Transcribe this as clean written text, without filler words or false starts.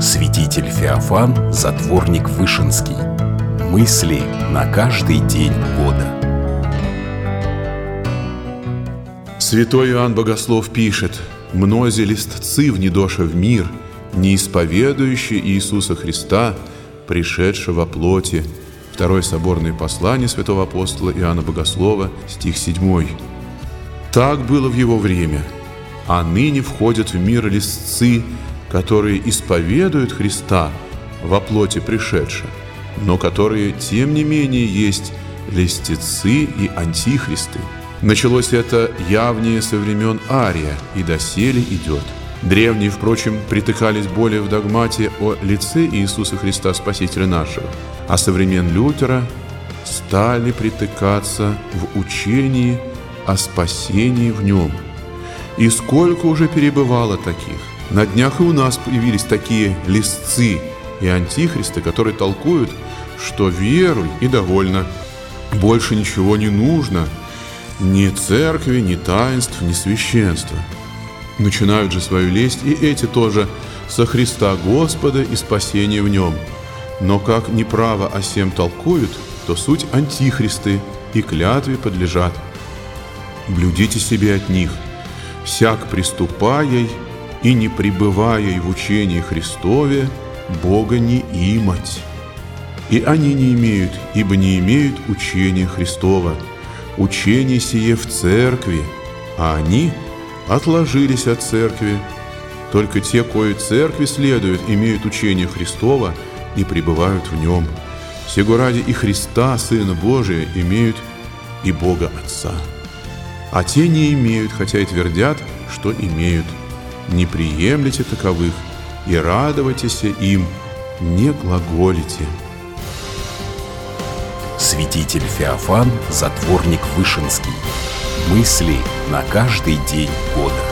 Святитель Феофан, затворник Вышинский. Мысли на каждый день года. Святой Иоанн Богослов пишет: «Мнози листцы внедоша в мир, не исповедующие Иисуса Христа, пришедшего во плоти». Второе соборное послание святого апостола Иоанна Богослова, стих 7. Так было в его время, а ныне входят в мир листцы, которые исповедуют Христа во плоти пришедшего, но которые, тем не менее, есть льстецы и антихристы. Началось это явнее со времен Ария и доселе идет. Древние, впрочем, притыкались более в догмате о лице Иисуса Христа, Спасителя нашего, а со времен Лютера стали притыкаться в учении о спасении в нем. И сколько уже перебывало таких! На днях и у нас появились такие листцы и антихристы, которые толкуют, что веруй и довольно, больше ничего не нужно, ни церкви, ни таинств, ни священства. Начинают же свою лесть и эти тоже со Христа Господа и спасения в нем. Но как неправо о сем толкуют, то суть антихристы и клятве подлежат. Блюдите себе от них, всяк приступая и не пребывая в учении Христове, Бога не имать. И они не имеют, ибо не имеют учения Христова. Учение сие в церкви, а они отложились от церкви. Только те, кои церкви следуют, имеют учение Христова и пребывают в нем. Сего ради и Христа, Сына Божия, имеют и Бога Отца. А те не имеют, хотя и твердят, что имеют. Не приемлете таковых и радуйтесь им, не глаголите». Святитель Феофан, затворник Вышинский. Мысли на каждый день года.